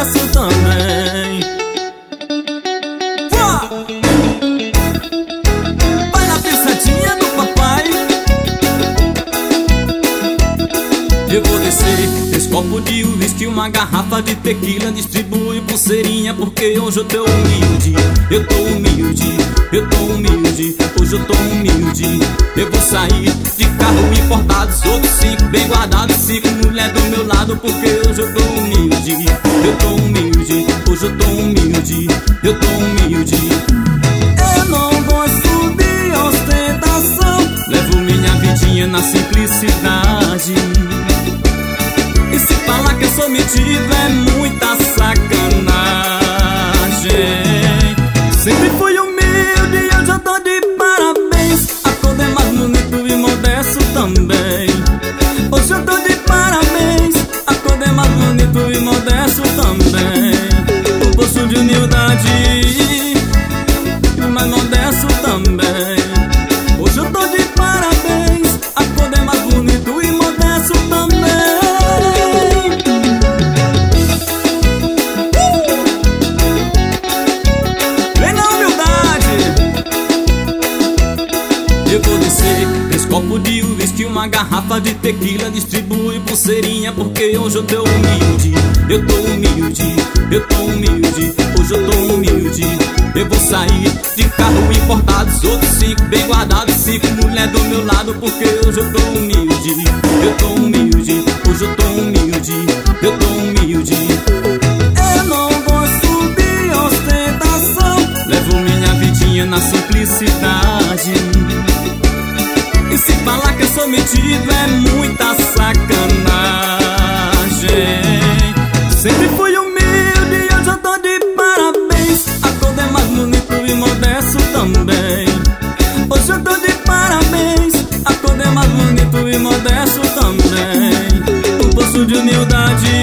modesto também. Vai na pensadinha do papai. Eu vou descer 3 copos de uísque, uma garrafa de tequila, distribui pulseirinha, porque hoje eu tô humilde. Eu tô humilde, eu tô humilde, hoje eu tô humilde. Eu vou sair de carro importado, outros 5 bem guardados, 5 mulher do meu lado, porque hoje eu tô humilde. Eu tô humilde, hoje eu tô humilde, eu tô humilde. Eu não gosto de ostentação, levo minha vidinha na simplicidade. E se falar que eu sou metido é muita sacanagem. Sempre fui humilde e hoje eu tô de parabéns. A cor é mais bonito e modesto também. Hoje eu tô de parabéns. A cor é mais bonito e modesto também. O posto de humildade e mais modesto também. Hoje eu tô de parabéns. A cor é mais bonito e modesto também. Eu vou descer 3 copos de uísque, uma garrafa de tequila, distribui pulseirinha, porque hoje eu tô humilde. Eu tô humilde, eu tô humilde, hoje eu tô humilde. Eu vou sair de carro importado, outros 5 bem guardados, 5 mulher do meu lado, porque hoje eu tô humilde. Eu tô humilde, hoje eu tô humilde, eu tô humilde. Eu não gosto de ostentação, levo minha vidinha na simplicidade. E se falar que eu sou metido é muita sacanagem. Sempre fui humilde e hoje eu tô de parabéns. A cor é mais bonito e modesto também. Hoje eu tô de parabéns. A cor é mais bonito e modesto também. Um poço de humildade